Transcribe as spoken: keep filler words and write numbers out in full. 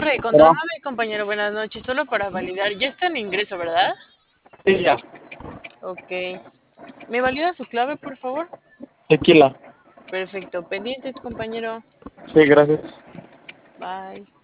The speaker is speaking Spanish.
Dígame, con Pero, Doname, compañero, buenas noches. Solo para validar, ya está en ingreso, ¿verdad? sí, ya. Ok. ¿Me valida su clave, por favor? Tequila. Perfecto. Pendientes, compañero. Sí, gracias. Bye.